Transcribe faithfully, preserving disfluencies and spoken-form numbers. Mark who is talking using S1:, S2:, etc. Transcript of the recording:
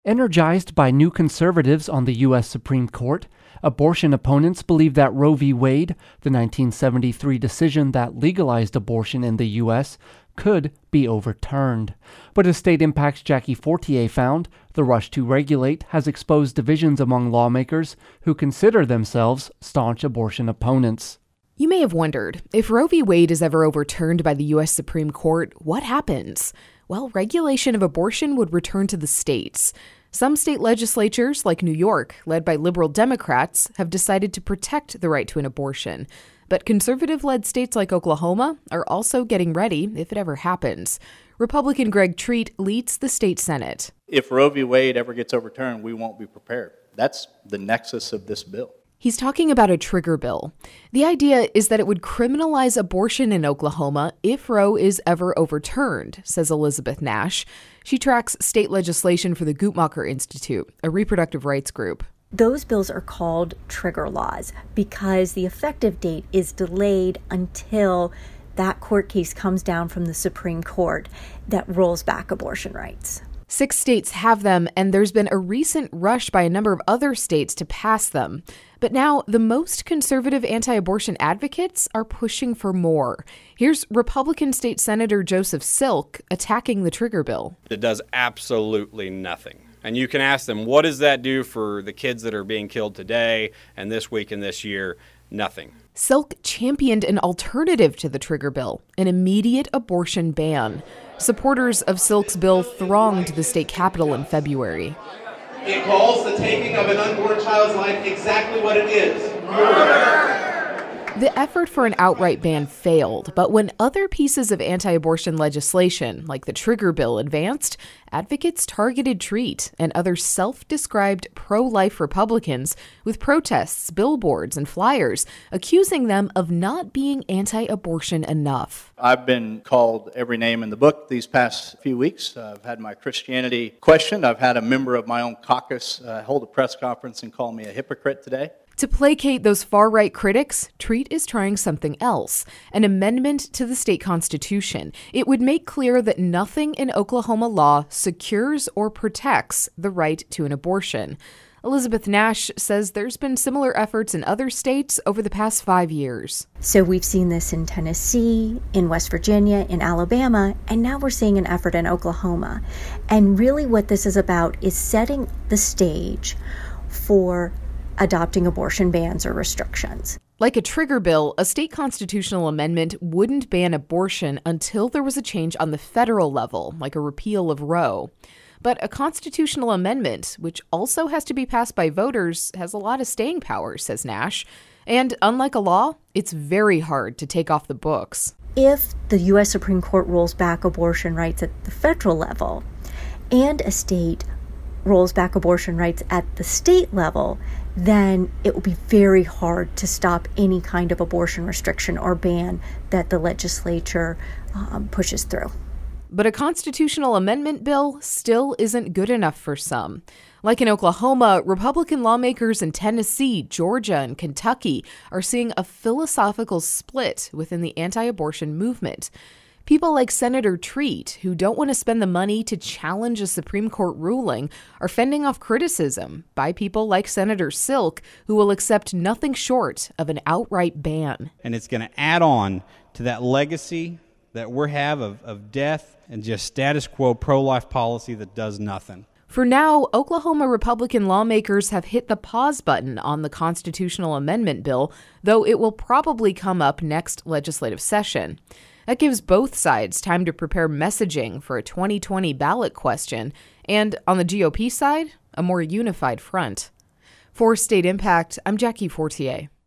S1: Energized by new conservatives on the U S Supreme Court, abortion opponents believe that Roe v. Wade, the nineteen seventy-three decision that legalized abortion in the U S, could be overturned. But as State Impact's Jackie Fortier found, the rush to regulate has exposed divisions among lawmakers who consider themselves staunch abortion opponents.
S2: You may have wondered, if Roe v. Wade is ever overturned by the U S Supreme Court, what happens? Well, regulation of abortion would return to the states. Some state legislatures, like New York, led by liberal Democrats, have decided to protect the right to an abortion. But conservative-led states like Oklahoma are also getting ready if it ever happens. Republican Greg Treat leads the state Senate.
S3: If Roe v. Wade ever gets overturned, we won't be prepared. That's the nexus of this bill.
S2: He's talking about a trigger bill. The idea is that it would criminalize abortion in Oklahoma if Roe is ever overturned, says Elizabeth Nash. She tracks state legislation for the Guttmacher Institute, a reproductive rights group.
S4: Those bills are called trigger laws because the effective date is delayed until that court case comes down from the Supreme Court that rolls back abortion rights.
S2: Six states have them, and there's been a recent rush by a number of other states to pass them. But now, the most conservative anti-abortion advocates are pushing for more. Here's Republican State Senator Joseph Silk attacking the trigger bill.
S5: It does absolutely nothing. And you can ask them, what does that do for the kids that are being killed today and this week and this year? Nothing.
S2: Silk championed an alternative to the trigger bill, an immediate abortion ban. Supporters of Silk's bill thronged the state capitol in February.
S6: It calls the taking of an unborn child's life exactly what it is: murder.
S2: The effort for an outright ban failed, but when other pieces of anti-abortion legislation, like the trigger bill, advanced, advocates targeted Treat and other self-described pro-life Republicans with protests, billboards, and flyers, accusing them of not being anti-abortion enough.
S3: I've been called every name in the book these past few weeks. Uh, I've had my Christianity questioned. I've had a member of my own caucus uh, hold a press conference and call me a hypocrite today.
S2: To placate those far-right critics, Treat is trying something else, an amendment to the state constitution. It would make clear that nothing in Oklahoma law secures or protects the right to an abortion. Elizabeth Nash says there's been similar efforts in other states over the past five years.
S4: So we've seen this in Tennessee, in West Virginia, in Alabama, and now we're seeing an effort in Oklahoma. And really what this is about is setting the stage for adopting abortion bans or restrictions.
S2: Like a trigger bill, a state constitutional amendment wouldn't ban abortion until there was a change on the federal level, like a repeal of Roe. But a constitutional amendment, which also has to be passed by voters, has a lot of staying power, says Nash. And unlike a law, it's very hard to take off the books.
S4: If the U S Supreme Court rolls back abortion rights at the federal level, and a state rolls back abortion rights at the state level, then it will be very hard to stop any kind of abortion restriction or ban that the legislature um, pushes through.
S2: But a constitutional amendment bill still isn't good enough for some. Like in Oklahoma, Republican lawmakers in Tennessee, Georgia, and Kentucky are seeing a philosophical split within the anti-abortion movement. People like Senator Treat, who don't want to spend the money to challenge a Supreme Court ruling, are fending off criticism by people like Senator Silk, who will accept nothing short of an outright ban.
S7: And it's going to add on to that legacy that we have of, of death and just status quo pro-life policy that does nothing.
S2: For now, Oklahoma Republican lawmakers have hit the pause button on the constitutional amendment bill, though it will probably come up next legislative session. That gives both sides time to prepare messaging for a twenty twenty ballot question, and on the G O P side, a more unified front. For State Impact, I'm Jackie Fortier.